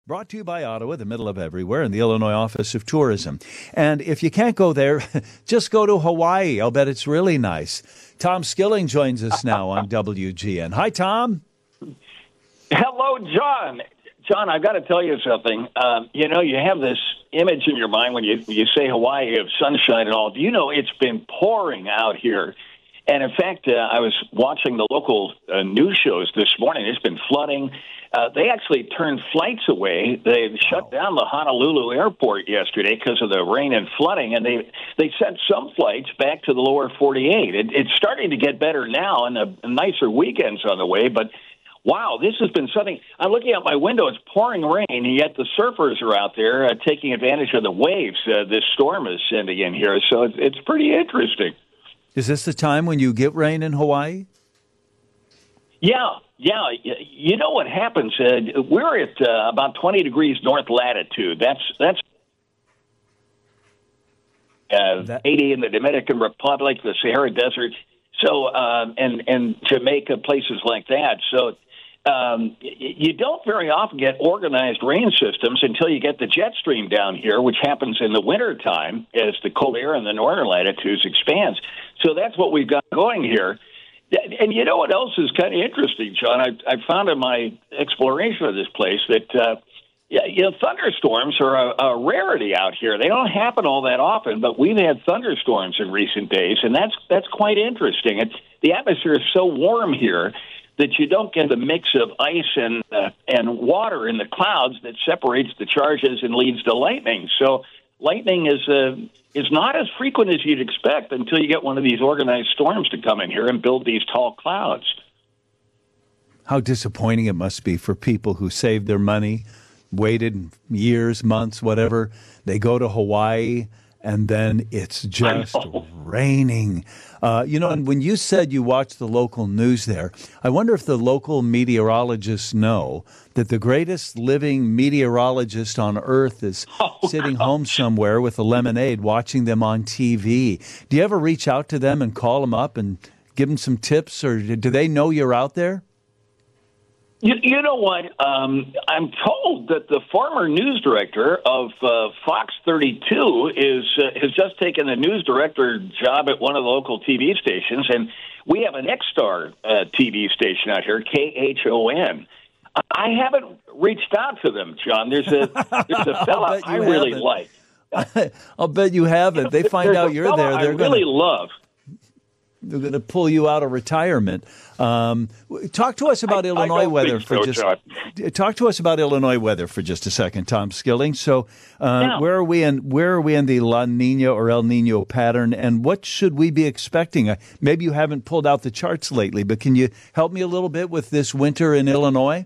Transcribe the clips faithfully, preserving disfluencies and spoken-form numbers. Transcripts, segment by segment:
Brought to you by Ottawa, the middle of everywhere, and the Illinois Office of Tourism. And if you can't go there, just go to Hawaii. I'll bet it's really nice. Tom Skilling joins us now on W G N. Hi, Tom. Hello, John. John, I've got to tell you something. Um, you know, you have this image in your mind when you, when you say Hawaii of sunshine and all. Do you know it's been pouring out here? And, in fact, uh, I was watching the local uh, news shows this morning. It's been flooding. Uh, they actually turned flights away. They shut down the Honolulu airport yesterday because of the rain and flooding, and they they sent some flights back to the lower forty-eight. It, it's starting to get better now, and a, a nicer weekend's on the way, but wow, this has been something. I'm looking out my window. It's pouring rain, and yet the surfers are out there uh, taking advantage of the waves uh, this storm is sending in here, so it's, it's pretty interesting. Is this the time when you get rain in Hawaii? Yeah, yeah. You know what happens? Uh, we're at uh, about twenty degrees north latitude. That's that's uh, that- eighty in the Dominican Republic, the Sahara Desert, so uh, and and Jamaica, places like that. So um, you don't very often get organized rain systems until you get the jet stream down here, which happens in the wintertime as the cold air in the northern latitudes expands. So that's what we've got going here. And you know what else is kind of interesting, John? I, I found in my exploration of this place that uh, yeah, you know, thunderstorms are a, a rarity out here. They don't happen all that often, but we've had thunderstorms in recent days, and that's that's quite interesting. It's, the atmosphere is so warm here that you don't get the mix of ice and uh, and water in the clouds that separates the charges and leads to lightning. So lightning is uh, is not as frequent as you'd expect until you get one of these organized storms to come in here and build these tall clouds. How disappointing it must be for people who saved their money, waited years, months, whatever. They go to Hawaii, and then it's just raining. Uh, you know, and when you said you watch the local news there, I wonder if the local meteorologists know that the greatest living meteorologist on earth is oh, sitting gosh. home somewhere with a lemonade watching them on T V. Do you ever reach out to them and call them up and give them some tips, or do they know you're out there? You, you know what? Um, I'm told that the former news director of uh, Fox thirty-two is uh, has just taken the news director job at one of the local T V stations, and we have an X-Star uh, T V station out here, K H O N. I haven't reached out to them, John. There's a there's a fella I really haven't. like. I'll bet you haven't. They find there's out you're there. They're I gonna, really gonna... love. They're going to pull you out of retirement. Um, talk to us about I, Illinois I weather for so, just. John. Talk to us about Illinois weather for just a second, Tom Skilling. So, uh, yeah. where are we in? Where are we in the La Nina or El Nino pattern, and what should we be expecting? Uh, maybe you haven't pulled out the charts lately, but can you help me a little bit with this winter in Illinois?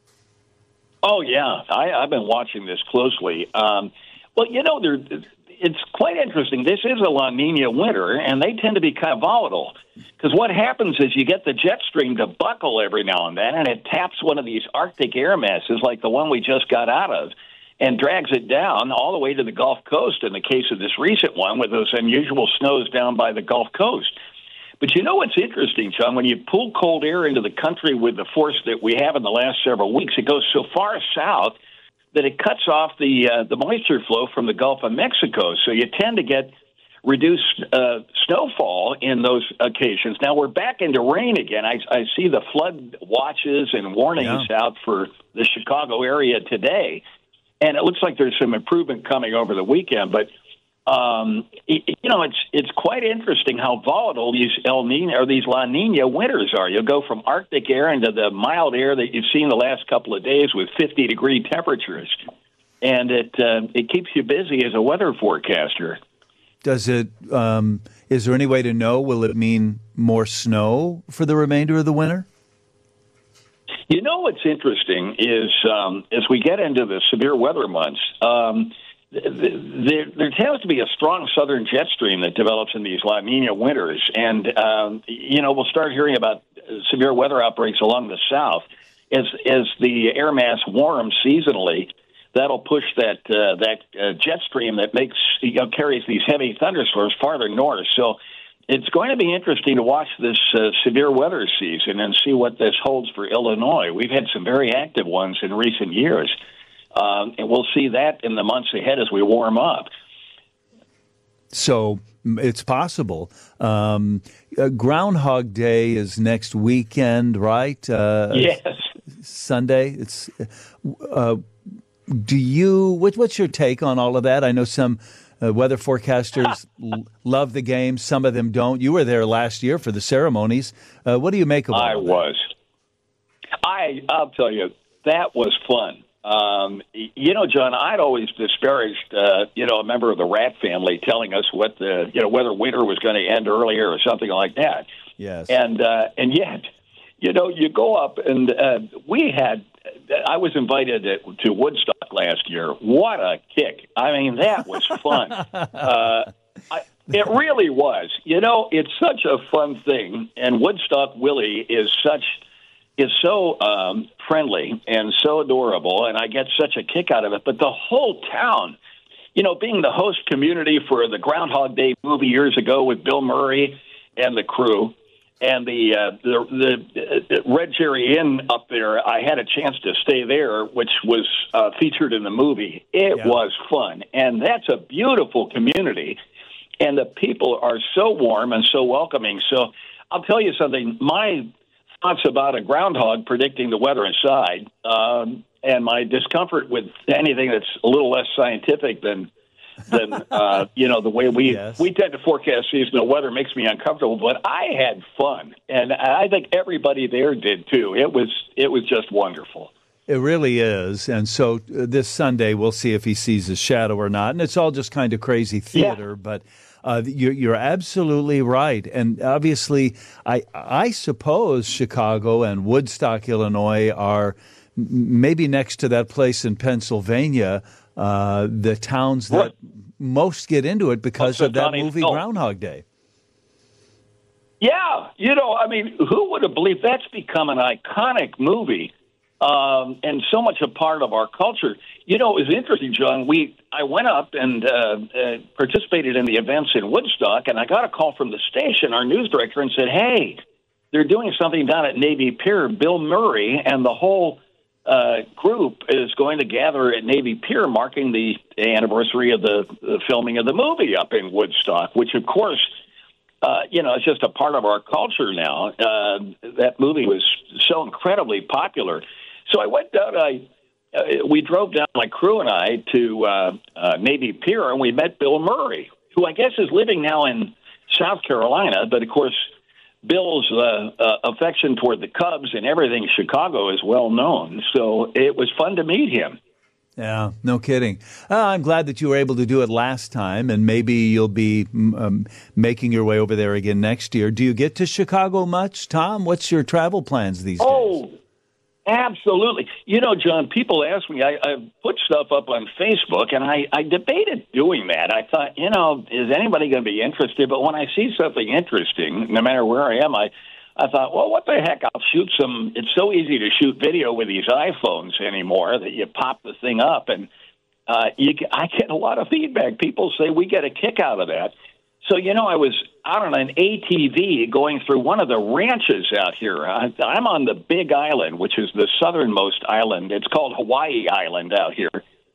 Oh yeah, I, I've been watching this closely. Um, well, you know, there. It's quite interesting. This is a La Nina winter, and they tend to be kind of volatile. Because what happens is you get the jet stream to buckle every now and then, and it taps one of these Arctic air masses like the one we just got out of and drags it down all the way to the Gulf Coast in the case of this recent one with those unusual snows down by the Gulf Coast. But you know what's interesting, John? When you pull cold air into the country with the force that we have in the last several weeks, it goes so far south that it cuts off the uh, the moisture flow from the Gulf of Mexico. So you tend to get reduced uh, snowfall in those occasions. Now we're back into rain again. I, I see the flood watches and warnings yeah. out for the Chicago area today, and it looks like there's some improvement coming over the weekend. But um, it, you know, it's it's quite interesting how volatile these El Nino or these La Nina winters are. You'll go from Arctic air into the mild air that you've seen the last couple of days with fifty degree temperatures, and it uh, it keeps you busy as a weather forecaster. Does it? Um, is there any way to know? Will it mean more snow for the remainder of the winter? You know what's interesting is um, as we get into the severe weather months. Um, There, there tends to be a strong southern jet stream that develops in these La Nina winters. And, um, you know, we'll start hearing about severe weather outbreaks along the south. As, as the air mass warms seasonally, that'll push that uh, that uh, jet stream that makes you know, carries these heavy thunderstorms farther north. So it's going to be interesting to watch this uh, severe weather season and see what this holds for Illinois. We've had some very active ones in recent years. Uh, we'll see that in the months ahead as we warm up. So it's possible. Um, uh, Groundhog Day is next weekend, right? Uh, yes. Sunday. It's. Uh, do you? What, what's your take on all of that? I know some uh, weather forecasters l- love the game. Some of them don't. You were there last year for the ceremonies. Uh, what do you make of all I of that? was. I. I'll tell you, that was fun. Um, you know, John, I'd always disparaged, uh, you know, a member of the Rat family telling us what the, you know, whether winter was going to end earlier or something like that. Yes. And uh, and yet, you know, you go up and uh, we had. I was invited to Woodstock last year. What a kick! I mean, that was fun. uh, I, it really was. You know, it's such a fun thing, and Woodstock Willie is such. is so um, friendly and so adorable, and I get such a kick out of it. But the whole town, you know, being the host community for the Groundhog Day movie years ago with Bill Murray and the crew, and the uh, the, the Red Cherry Inn up there, I had a chance to stay there, which was uh, featured in the movie. It Yeah. was fun, and that's a beautiful community, and the people are so warm and so welcoming. So I'll tell you something, my thoughts about a groundhog predicting the weather aside, um, and my discomfort with anything that's a little less scientific than than uh, you know the way we Yes. we tend to forecast seasonal weather makes me uncomfortable. But I had fun, and I think everybody there did too. It was it was just wonderful. It really is. And so uh, this Sunday, we'll see if he sees his shadow or not. And it's all just kind of crazy theater, Yeah. but uh, you're, you're absolutely right. And obviously, I, I suppose Chicago and Woodstock, Illinois are m- maybe next to that place in Pennsylvania, uh, the towns that Right. most get into it because What's of that the movie no. Groundhog Day. Yeah, you know, I mean, who would have believed that's become an iconic movie? Um, and so much a part of our culture. You know, it was interesting, John. We I went up and uh, uh, participated in the events in Woodstock, and I got a call from the station, our news director, and said, "Hey, they're doing something down at Navy Pier. Bill Murray and the whole uh, group is going to gather at Navy Pier, marking the anniversary of the, the filming of the movie up in Woodstock." Which, of course, Uh, you know, it's just a part of our culture now. Uh, that movie was so incredibly popular. So I went down. I uh, we drove down, my crew and I, to uh, uh, Navy Pier, and we met Bill Murray, who I guess is living now in South Carolina. But of course, Bill's uh, uh, affection toward the Cubs and everything Chicago is well known. So it was fun to meet him. Yeah, no kidding. Uh, I'm glad that you were able to do it last time, and maybe you'll be um, making your way over there again next year. Do you get to Chicago much, Tom? What's your travel plans these days? Oh, absolutely. You know, John, people ask me, I, I put stuff up on Facebook, and I, I debated doing that. I thought, you know, is anybody going to be interested? But when I see something interesting, no matter where I am, I I thought, well, what the heck? I'll shoot some. It's so easy to shoot video with these iPhones anymore that you pop the thing up, and uh, you, I get a lot of feedback. People say we get a kick out of that. So, you know, I was out on an A T V going through one of the ranches out here. I, I'm on the Big Island, which is the southernmost island. It's called Hawaii Island out here.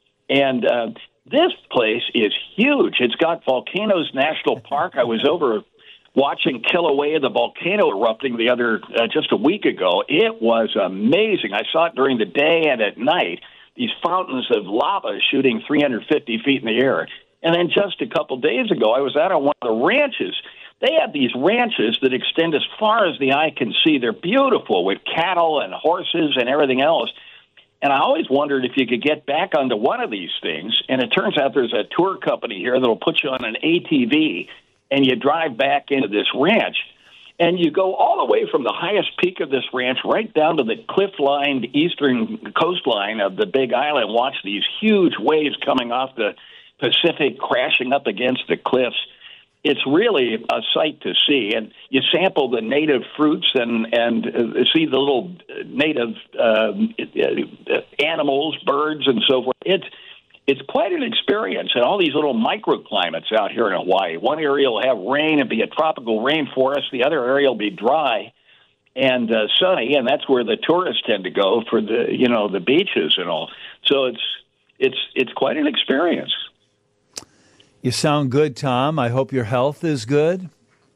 And uh, this place is huge. It's got Volcanoes National Park. I was over watching Kilauea, the volcano erupting the other uh, just a week ago. It was amazing. I saw it during the day and at night, these fountains of lava shooting three hundred fifty feet in the air. And then just a couple days ago, I was out on one of the ranches. They have these ranches that extend as far as the eye can see. They're beautiful with cattle and horses and everything else. And I always wondered if you could get back onto one of these things. And it turns out there's a tour company here that'll put you on an A T V, and you drive back into this ranch, and you go all the way from the highest peak of this ranch right down to the cliff-lined eastern coastline of the Big Island. Watch these huge waves coming off the Pacific crashing up against the cliffs. It's really a sight to see, and you sample the native fruits and and uh, see the little native uh, animals, birds, and so forth. It's It's quite an experience, and all these little microclimates out here in Hawaii. One area will have rain and be a tropical rainforest. The other area will be dry and uh, sunny, and that's where the tourists tend to go for the, you know, the beaches and all. So it's it's it's quite an experience. You sound good, Tom. I hope your health is good.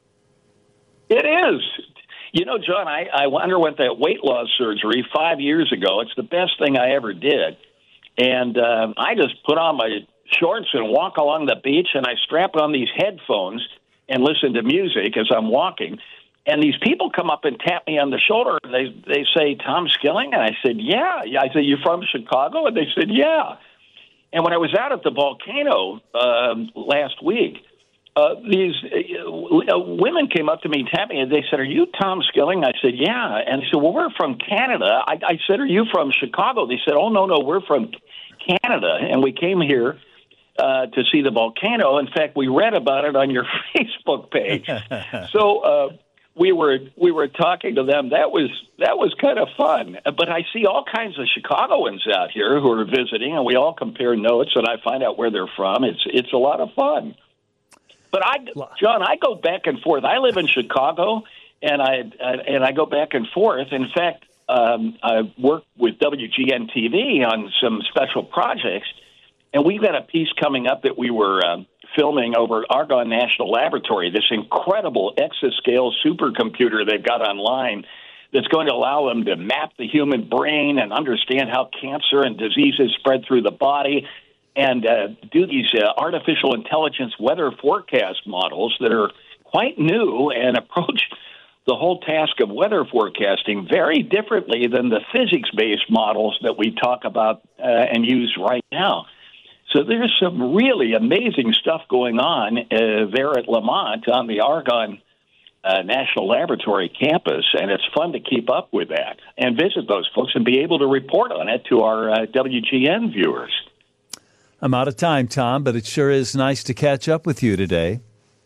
It is. You know, John, I, I underwent that weight loss surgery five years ago. It's the best thing I ever did. And uh, I just put on my shorts and walk along the beach, and I strap on these headphones and listen to music as I'm walking. And these people come up and tap me on the shoulder, and they, they say, Tom Skilling? And I said, yeah. yeah. I said, you from Chicago? And they said, yeah. And when I was out at the volcano uh, last week, Uh, these uh, women came up to me, tapped me, and they said, are you Tom Skilling? I said, yeah. And they said, well, we're from Canada. I, I said, are you from Chicago? They said, oh, no, no, we're from Canada. And we came here uh, to see the volcano. In fact, we read about it on your Facebook page. so uh, we were we were talking to them. That was that was kind of fun. But I see all kinds of Chicagoans out here who are visiting, and we all compare notes, and I find out where they're from. It's it's a lot of fun. But I, John, I go back and forth. I live in Chicago, and I and I go back and forth. In fact, um, I work with W G N T V on some special projects, and we've got a piece coming up that we were um, filming over at Argonne National Laboratory, this incredible exascale supercomputer they've got online that's going to allow them to map the human brain and understand how cancer and diseases spread through the body, and uh, do these uh, artificial intelligence weather forecast models that are quite new and approach the whole task of weather forecasting very differently than the physics-based models that we talk about uh, and use right now. So there's some really amazing stuff going on uh, there at Lamont on the Argonne uh, National Laboratory campus, and it's fun to keep up with that and visit those folks and be able to report on it to our uh, W G N viewers. I'm out of time, Tom, but it sure is nice to catch up with you today.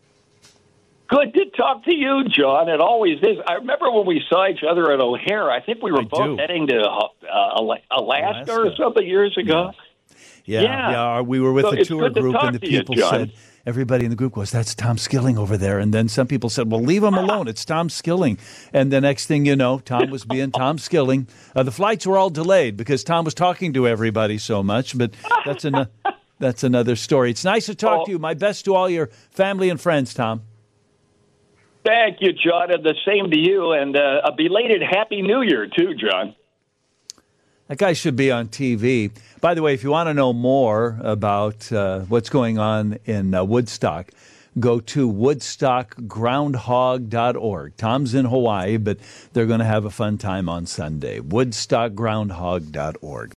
Good to talk to you, John. It always is. I remember when we saw each other at O'Hare. I think we were I both do. heading to uh, Alaska, Alaska or something years ago. Yeah, yeah. yeah. We were with so a tour group, to and the people you, said, everybody in the group goes, that's Tom Skilling over there. And then some people said, well, leave him alone. It's Tom Skilling. And the next thing you know, Tom was being Tom Skilling. Uh, the flights were all delayed because Tom was talking to everybody so much, but that's an, that's another story. It's nice to talk oh. to you. My best to all your family and friends, Tom. Thank you, John, and the same to you. And uh, a belated Happy New Year, too, John. That guy should be on T V. By the way, if you want to know more about uh, what's going on in uh, Woodstock, go to woodstock groundhog dot org. Tom's in Hawaii, but they're going to have a fun time on Sunday. woodstock groundhog dot org.